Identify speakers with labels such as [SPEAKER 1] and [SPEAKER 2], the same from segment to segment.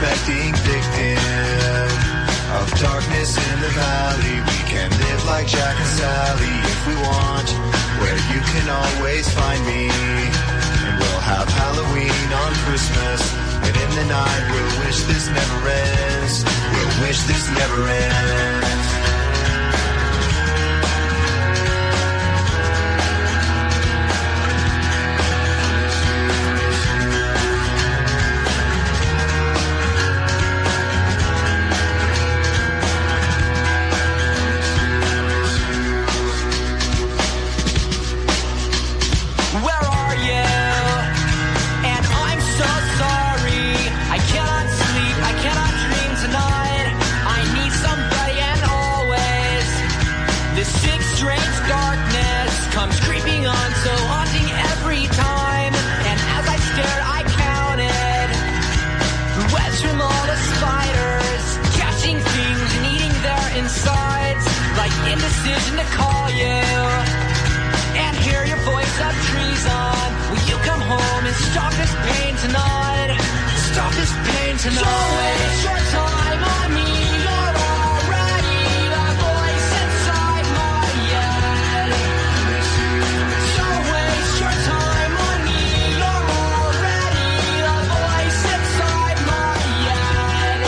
[SPEAKER 1] unsuspecting victim of darkness in the valley. We can live like Jack and Sally if we want, where you can always find me. And we'll have Halloween on Christmas, and in the night we'll wish this never ends. We'll wish this never ends.
[SPEAKER 2] Comes creeping on, so haunting every time. And as I stared, I counted the webs from all the spiders, catching things and eating their insides. Like indecision to call you and hear your voice of treason. Will you come home and stop this pain tonight? Stop this pain tonight. Don't waste your time on me. You're already the voice inside my head. Don't waste your time on me. You're already the voice inside my head.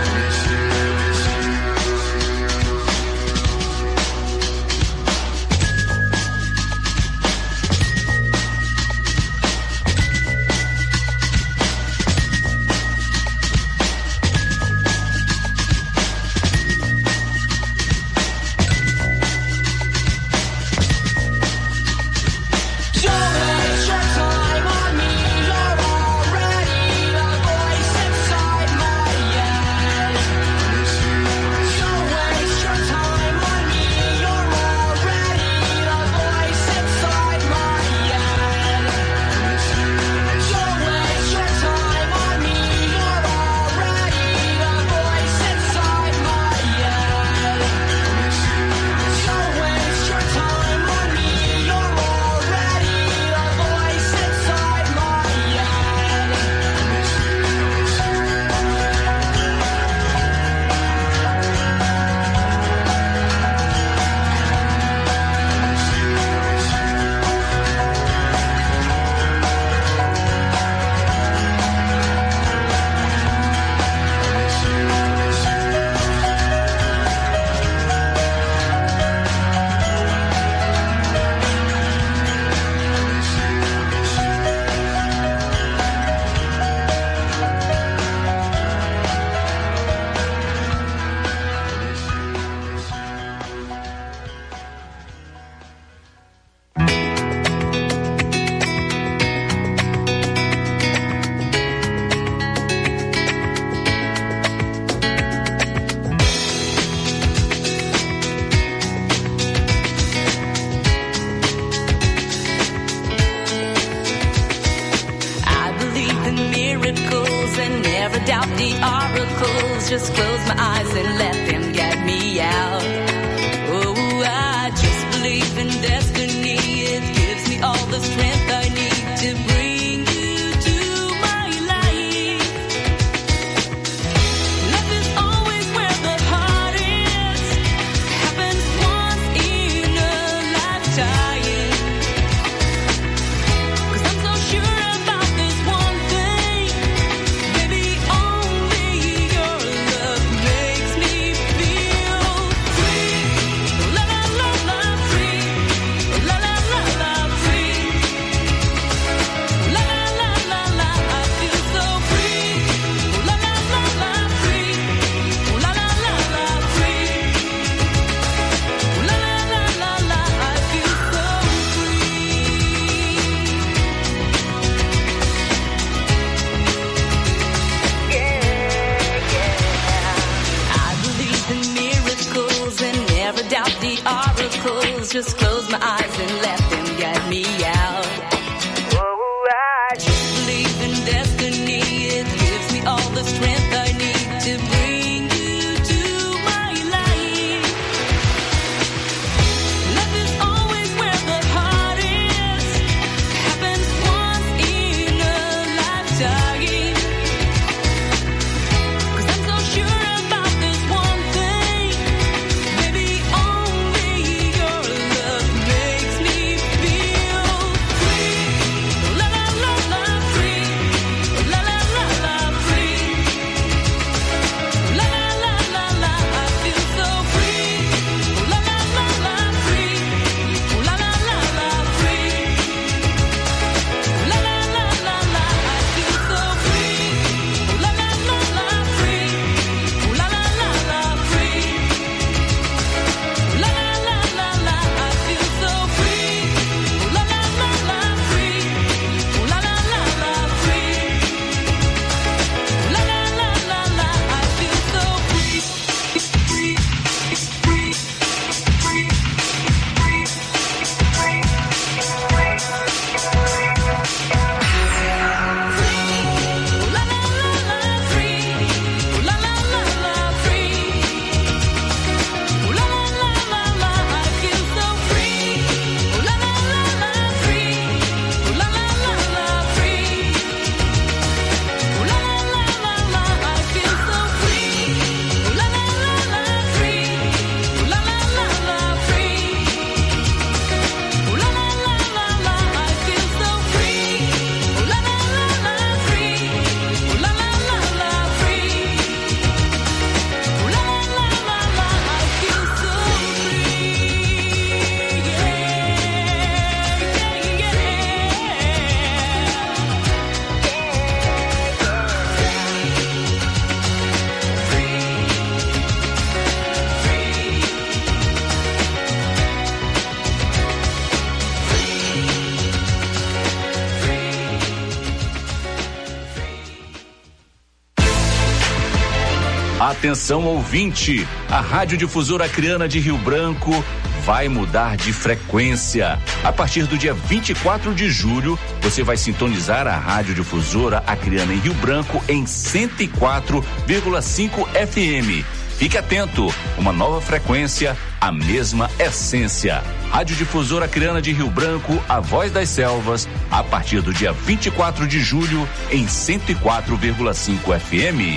[SPEAKER 3] Just close my eyes and let them get me out. Oh, I just believe in destiny. It gives me all the strength I need to bring you to my life. Love is always where the heart is. Happens once in a lifetime. 'Cause I'm so sure about this one thing. Baby, only your love makes me feel free. La la la la free. La la la la free. La la la la la, I feel so free. La la la la free. La la la la free. La la la la la, I feel so free. I believe in miracles and never doubt the oracles. Just close my eyes and let them get me out. Oh, I just believe in destiny. It gives me all the strength I need to bring you to my life. Love is always where the heart is. Happens once in a lifetime.
[SPEAKER 4] Atenção ouvinte, a Radiodifusora Acreana de Rio Branco vai mudar de frequência. A partir do dia 24 de julho, você vai sintonizar a Radiodifusora Acreana em Rio Branco em 104,5 FM. Fique atento, uma nova frequência, a mesma essência. Radiodifusora Acreana de Rio Branco, a voz das selvas, a partir do dia 24 de julho em 104,5 FM.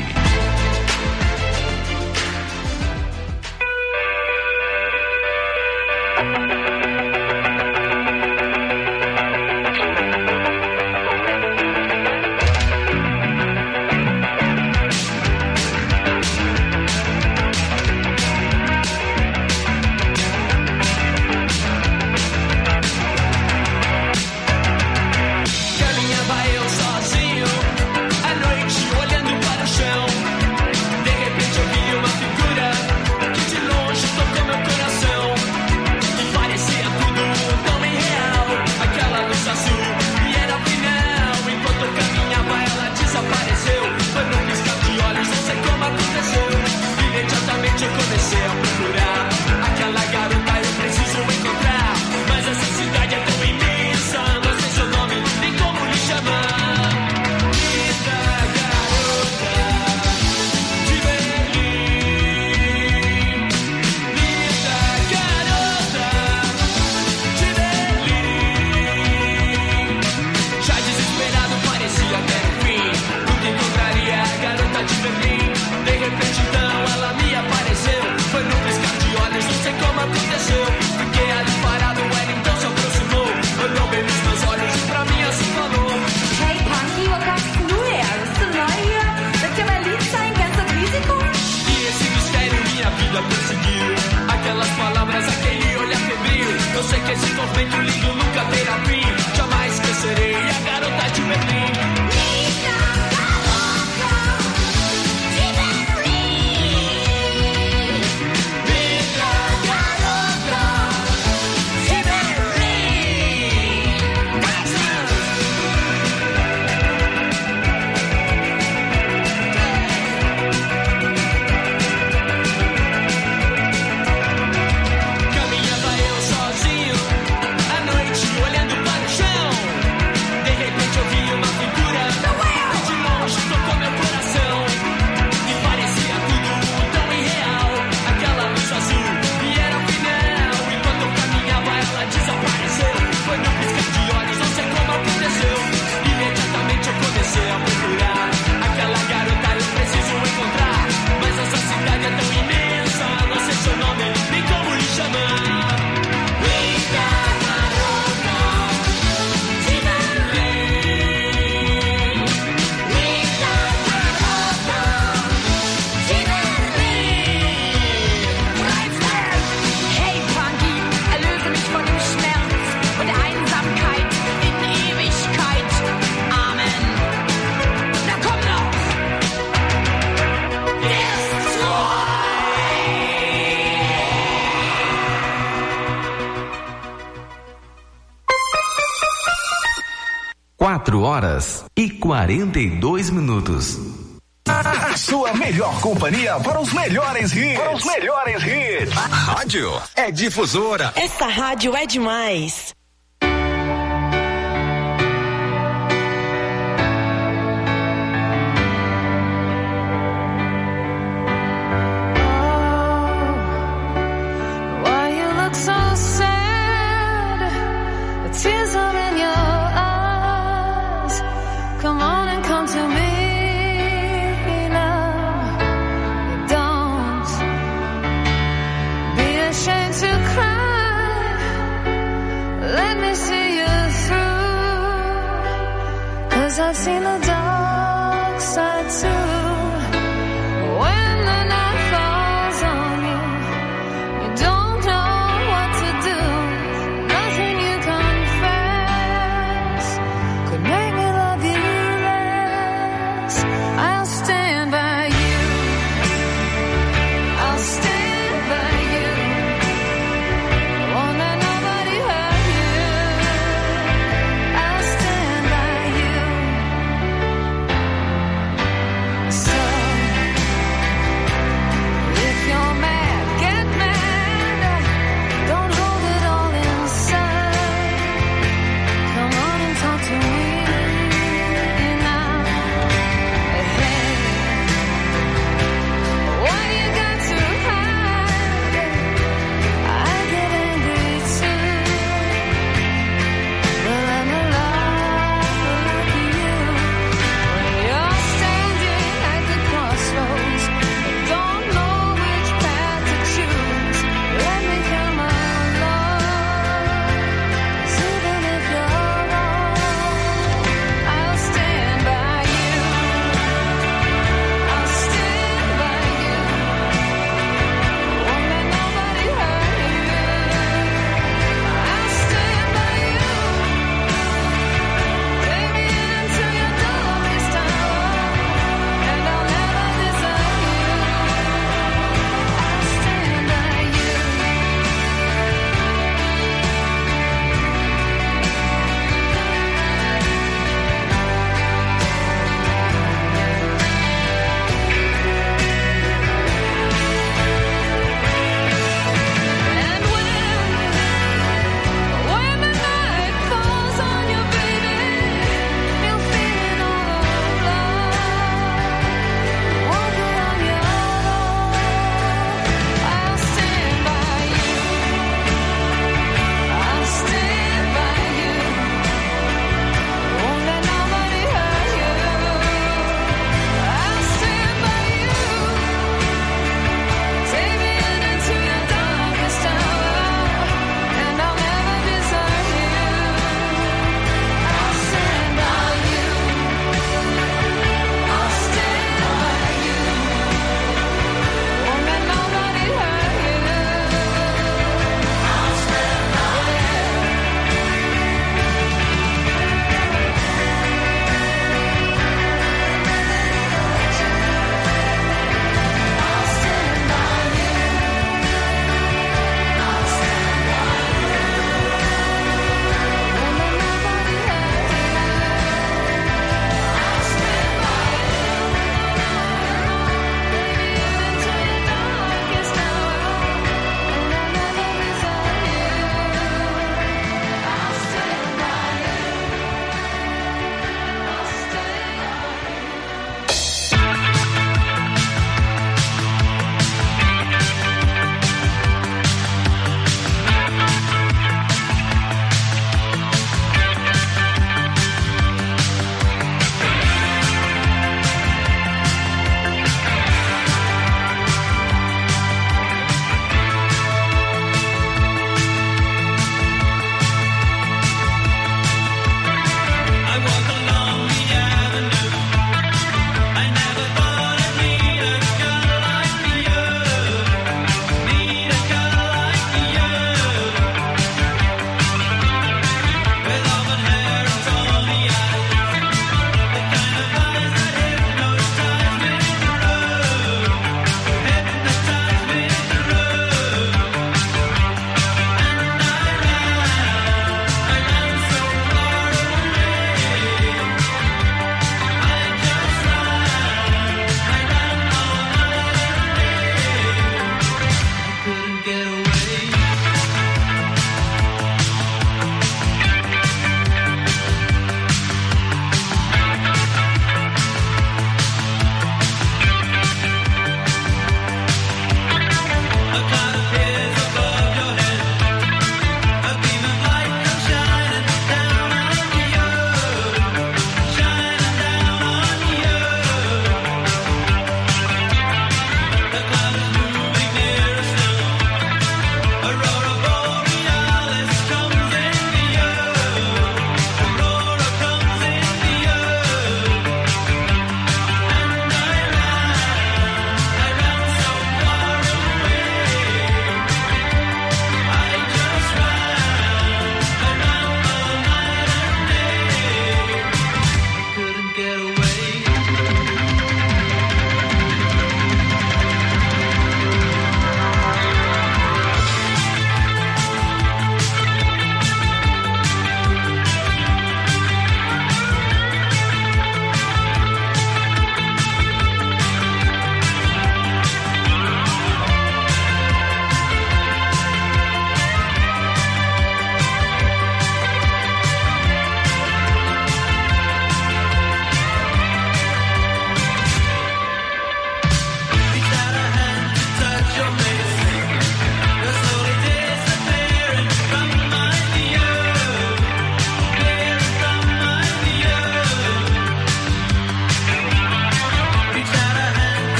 [SPEAKER 5] Horas e 42 minutos.
[SPEAKER 6] A sua melhor companhia para os melhores hits. Para os melhores hits.
[SPEAKER 7] Rádio é Difusora.
[SPEAKER 8] Essa rádio é demais.
[SPEAKER 3] Ashamed to cry.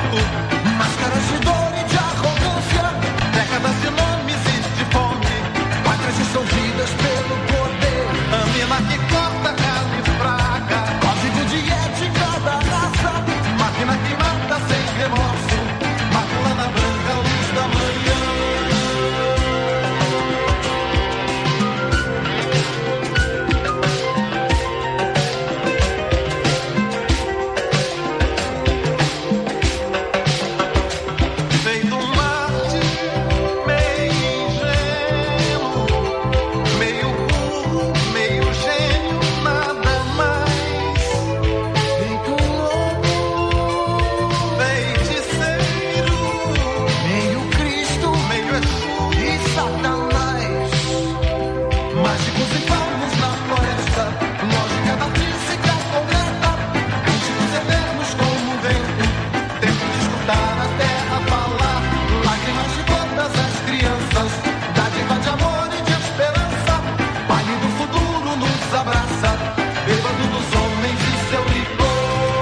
[SPEAKER 9] Máscaras de dor e de arrogância, décadas de nomes e de fome, pátrias dissolvidas pelo poder, a mina que corta carne e fraca, código de ética da raça, máquina que mata sem remorso, mácula na branca luz da manhã. Feito um Marte, meio ingênuo, meio burro, meio gênio, nada mais. Feito um lobo, feiticeiro, meio Cristo, meio Exu e Satanás. Mágicos e palmos na floresta, lógica da física concreta, cânticos eternos como um vento, tempo de escutar a terra falar, lágrimas de todas as crianças, dádiva de amor e de esperança, pálido futuro nos abraça, bêbado dos homens e seu licor.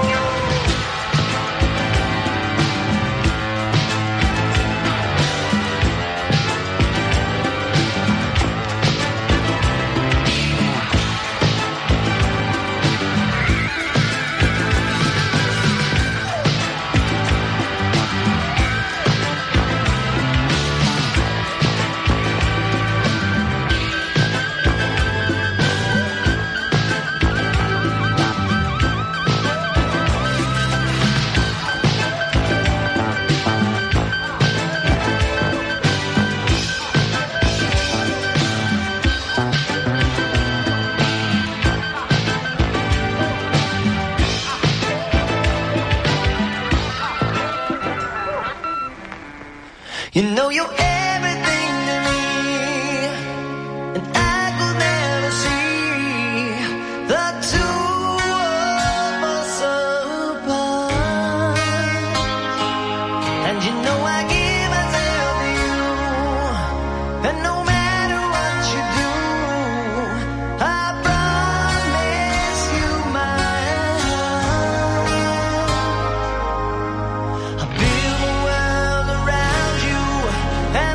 [SPEAKER 9] You know you're everything to me, and I could never see the two of us apart. And you know I give myself to you, and no matter what you do, I promise you my heart. I build a world around you, and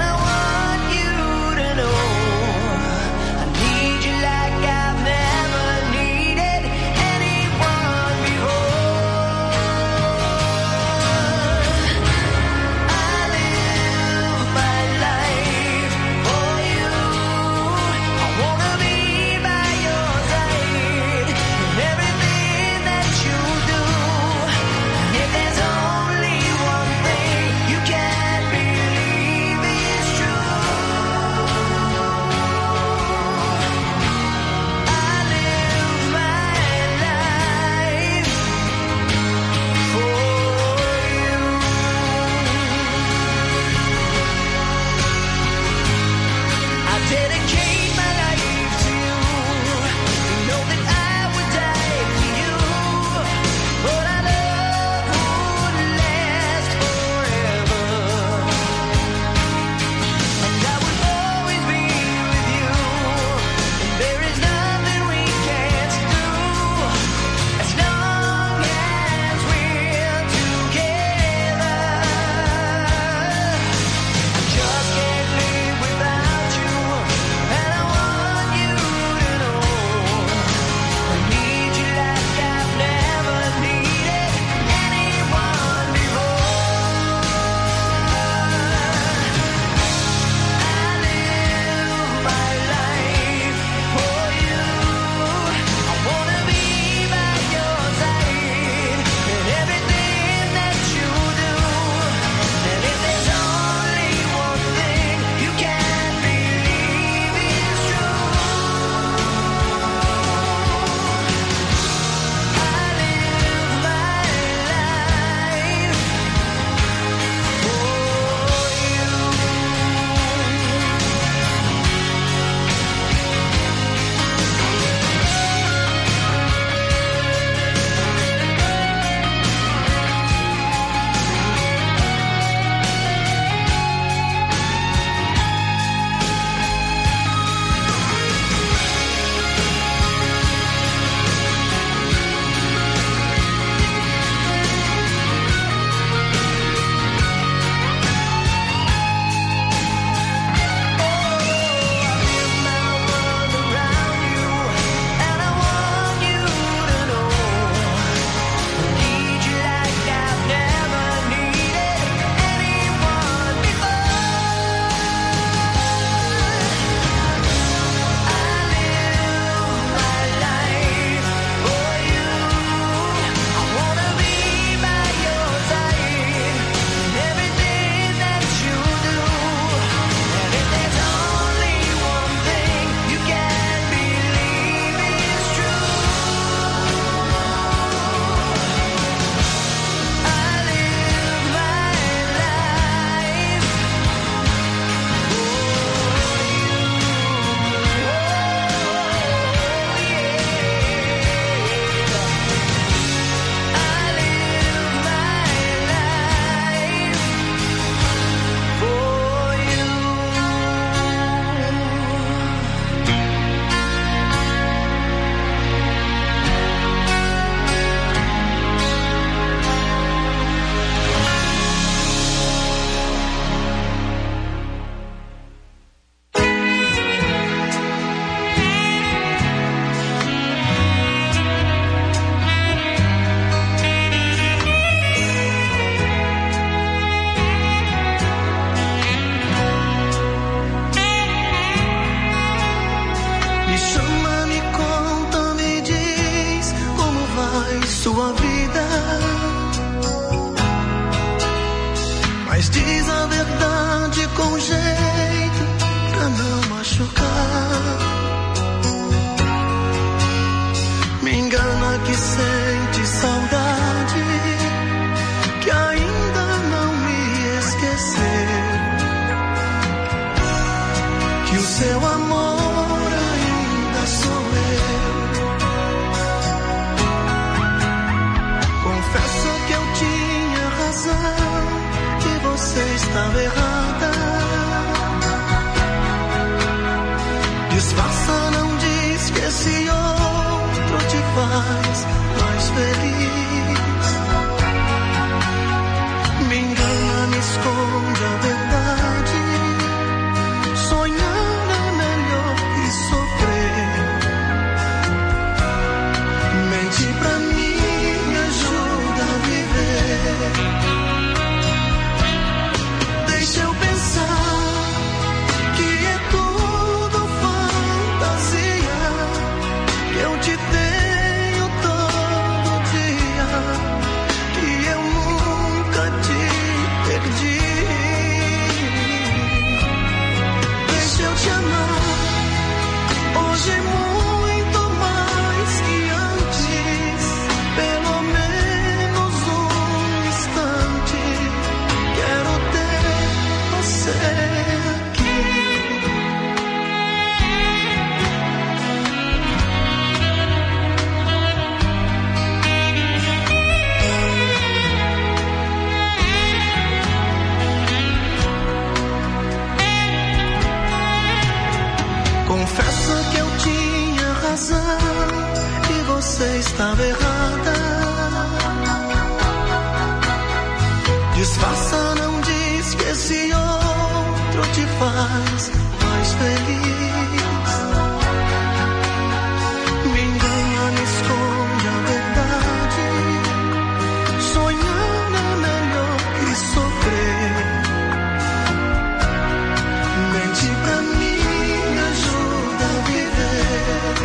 [SPEAKER 9] Mas diz a verdade com jeito pra não machucar. Me engana que sente saudade, que ainda não me esqueceu, que o seu amor ainda sou eu. Confesso que eu tinha razão, que você estava errada. Disfarça, não diz que esse outro te faz mais feliz. Me engana, me esconde a verdade. Sonhar é melhor que sofrer. Mente pra mim, me ajuda a viver. Deixa eu pensar que é tudo fantasia, que eu te tenho todo dia, que eu nunca te perdi. Deixa eu te amar hoje muito mais que antes, pelo menos um instante. Quero ter você aqui. Confesso que eu tinha razão e você estava errada. Disfarça, não diz que esse outro te faz mais feliz. Me engana, me esconde a verdade. Sonhar é melhor que sofrer. Mente pra mim, me ajuda a viver.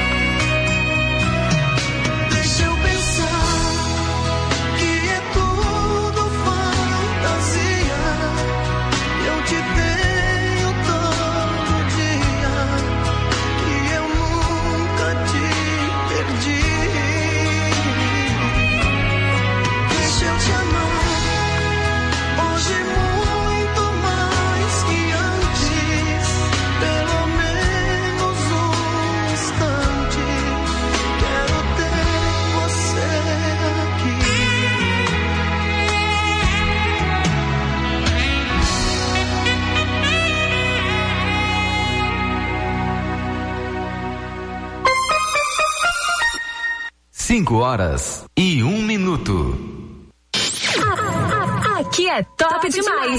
[SPEAKER 9] Deixa eu pensar que é tudo fantasia, eu te tenho todo dia, que eu nunca te perdi. Deixa eu te amar hoje muito mais que antes, pelo menos um instante. Quero ter você aqui.
[SPEAKER 5] Cinco horas e 1 minuto.
[SPEAKER 10] Aqui é top demais.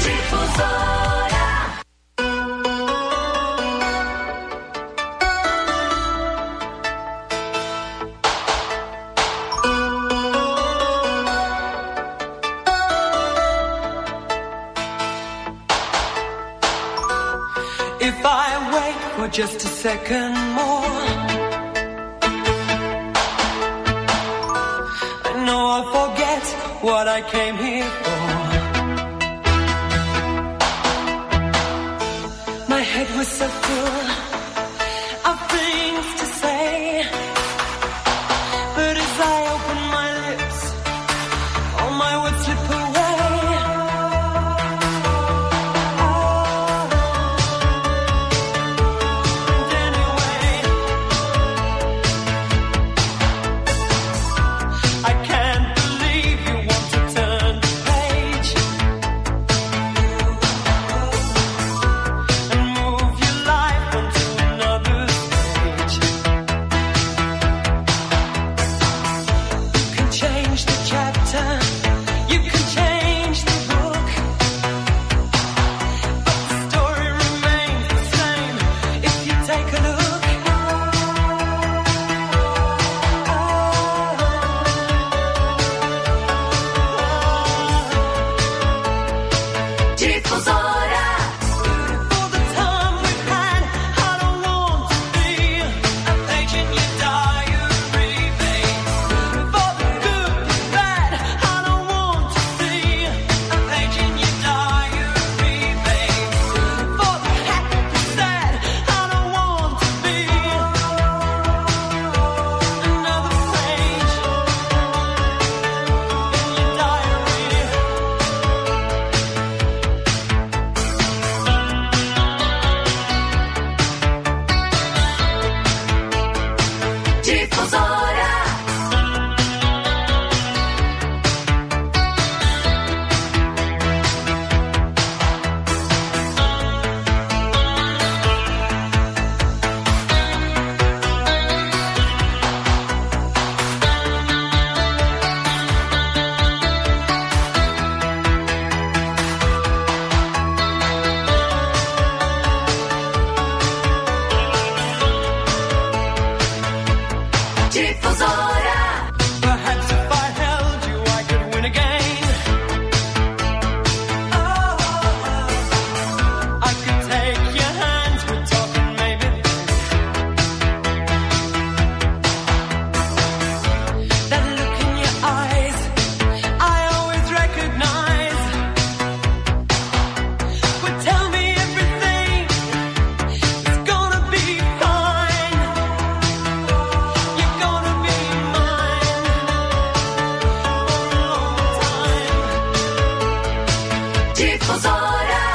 [SPEAKER 2] If I wait for just a second more, I know I'll forget what I came here for. My head was so full of things to say, but as I open my lips, all my words slip away.
[SPEAKER 11] And move your life onto
[SPEAKER 3] Difusora.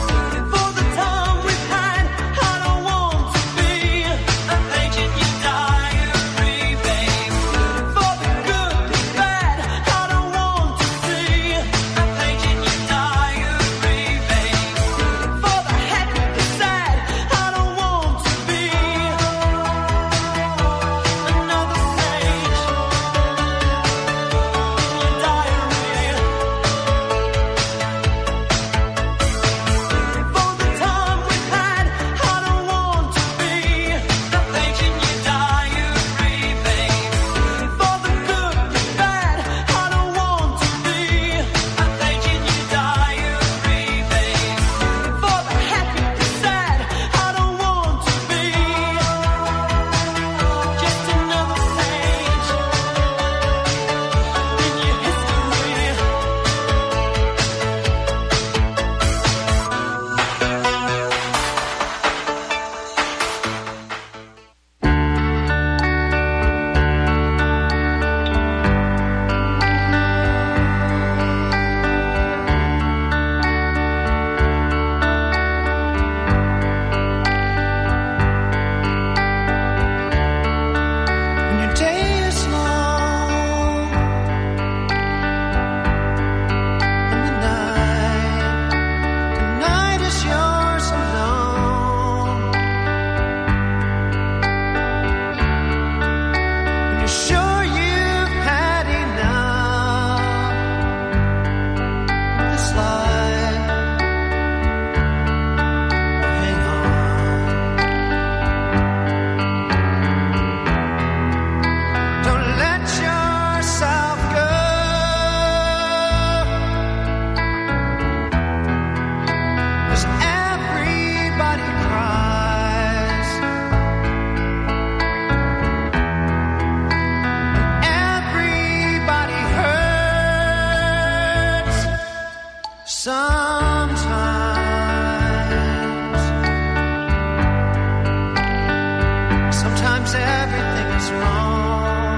[SPEAKER 11] Sometimes everything is wrong.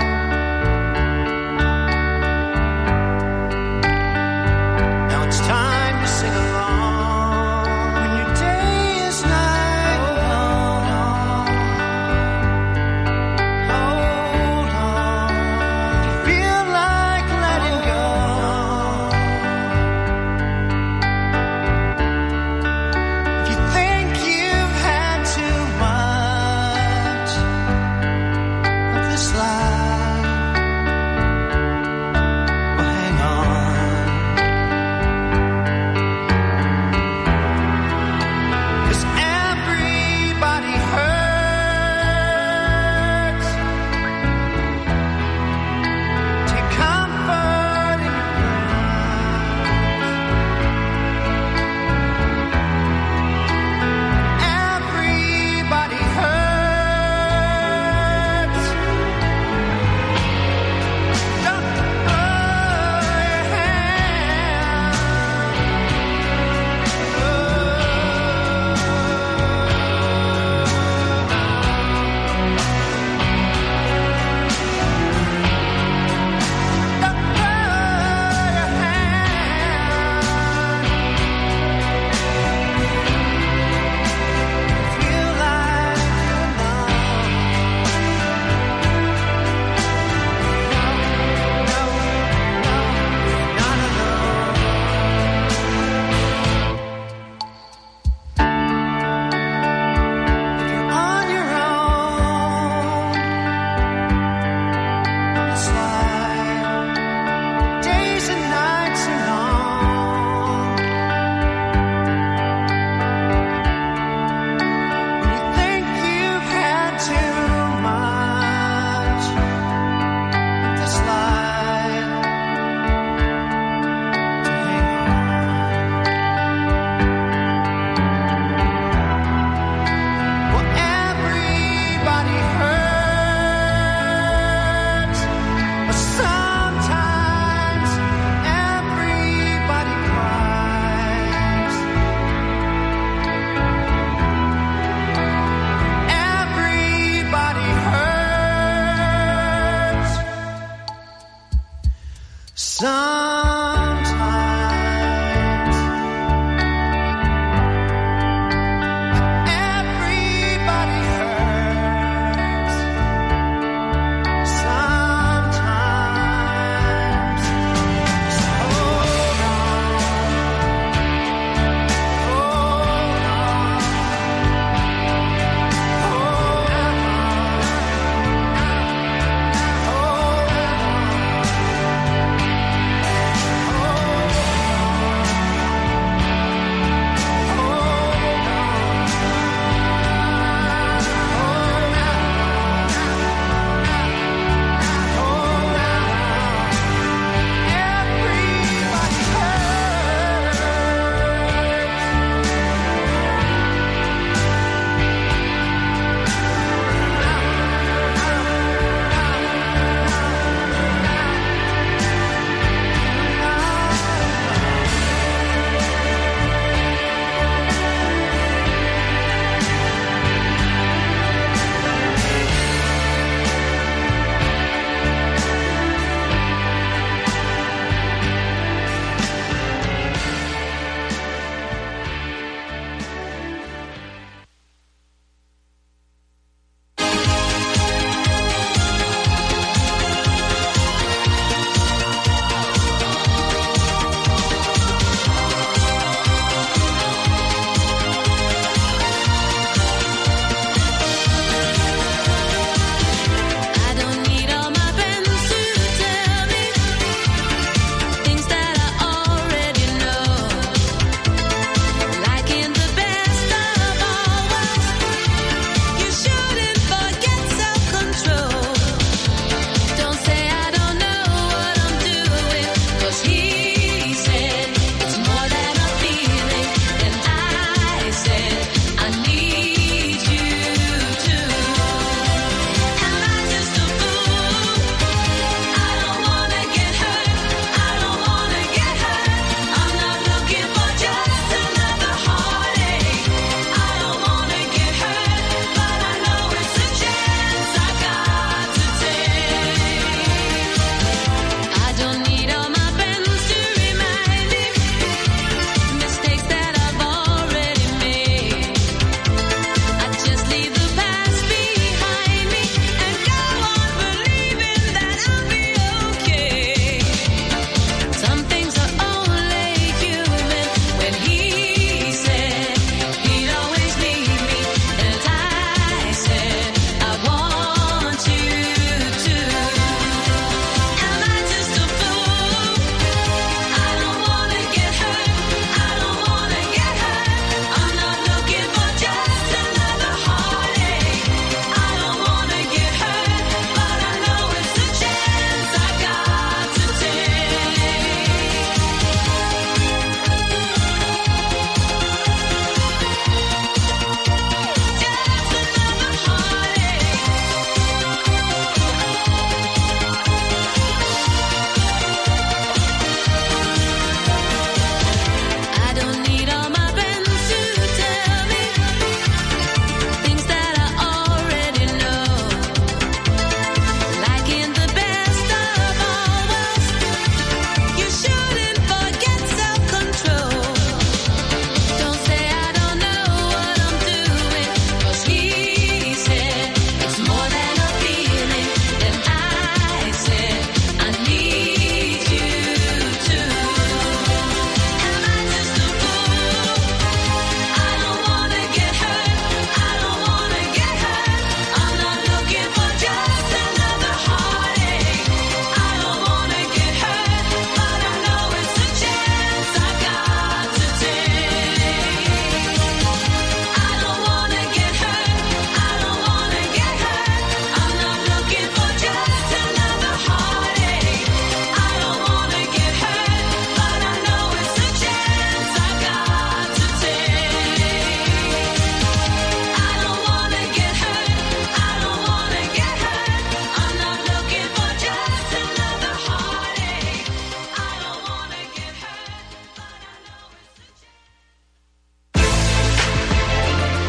[SPEAKER 11] Now it's time to sing along. When your day is night, hold on, hold on. You feel like letting go.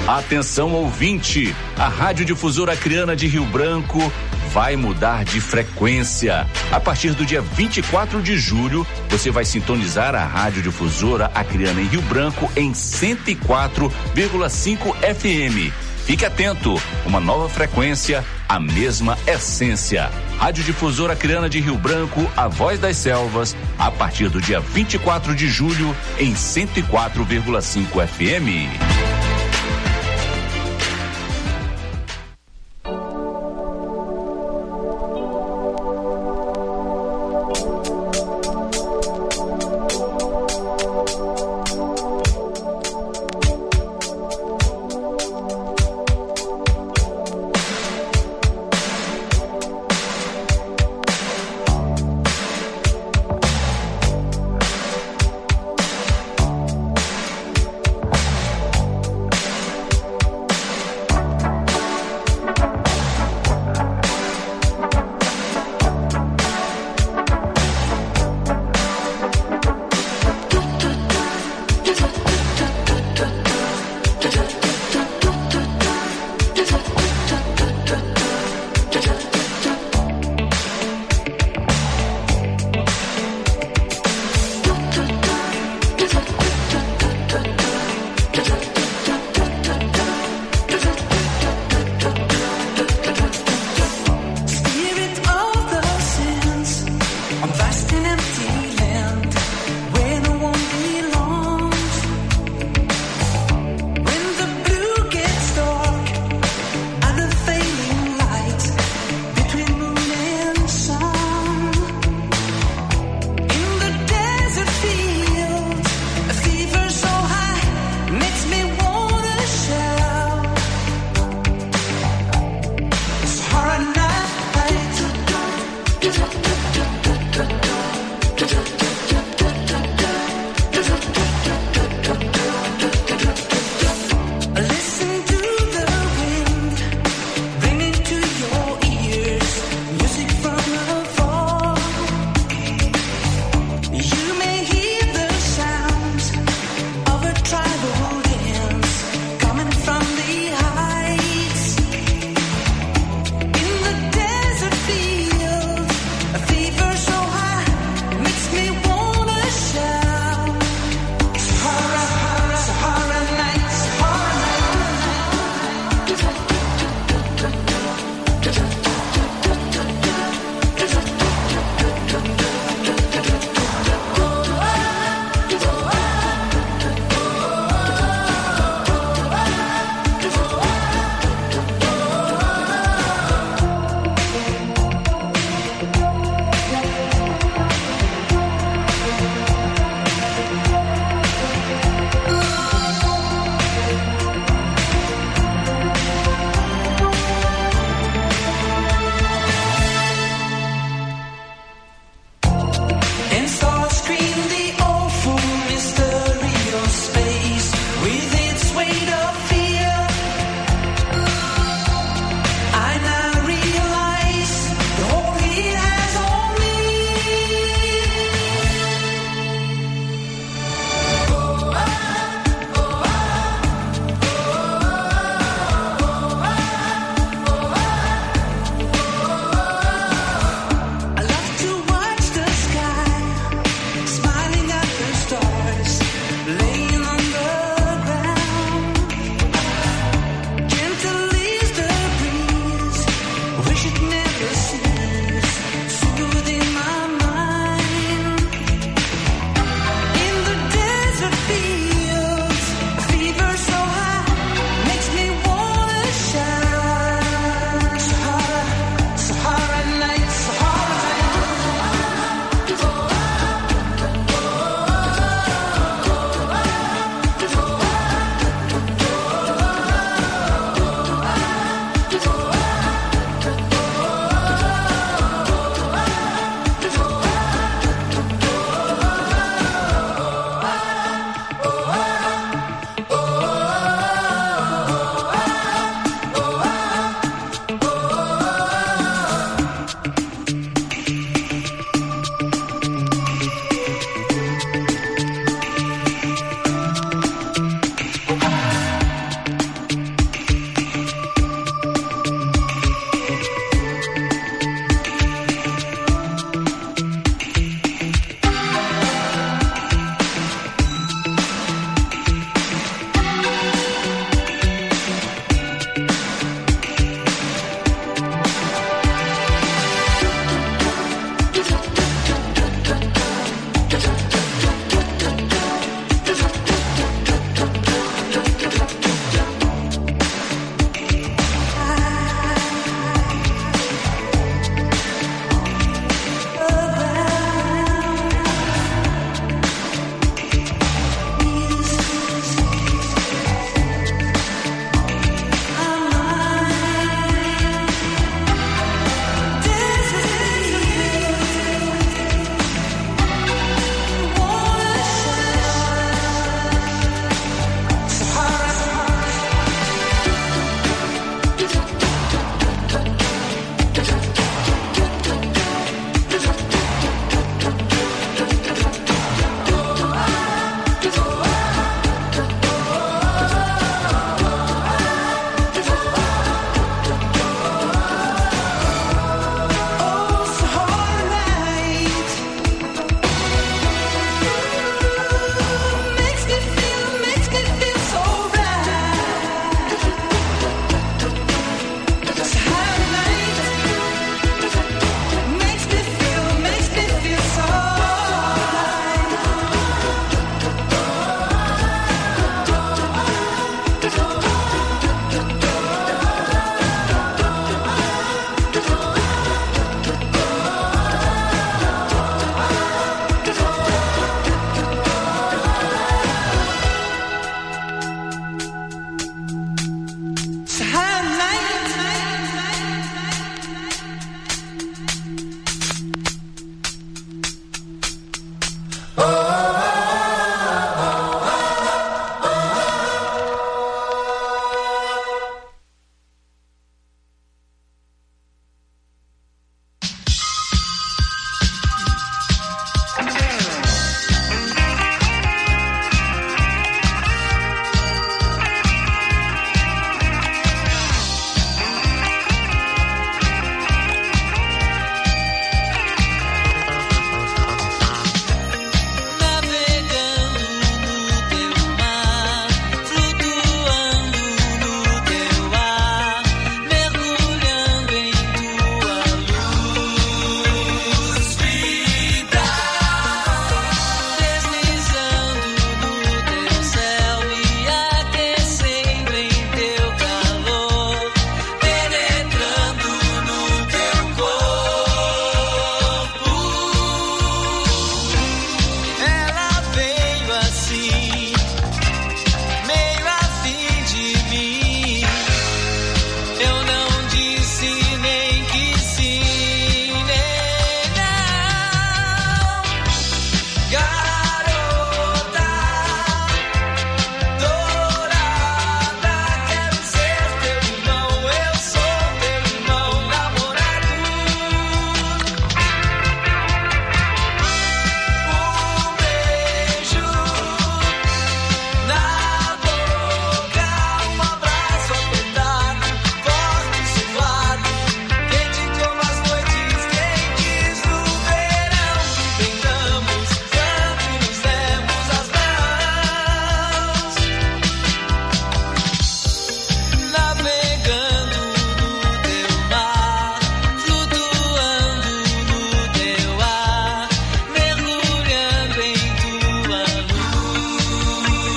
[SPEAKER 4] Atenção ouvinte, a Rádio Difusora Acreana de Rio Branco vai mudar de frequência. A partir do dia 24 de julho, você vai sintonizar a Rádio Difusora Acreana em Rio Branco em 104,5 FM. Fique atento, uma nova frequência, a mesma essência. Rádio Difusora Acreana de Rio Branco, a voz das selvas, a partir do dia 24 de julho em 104,5 FM.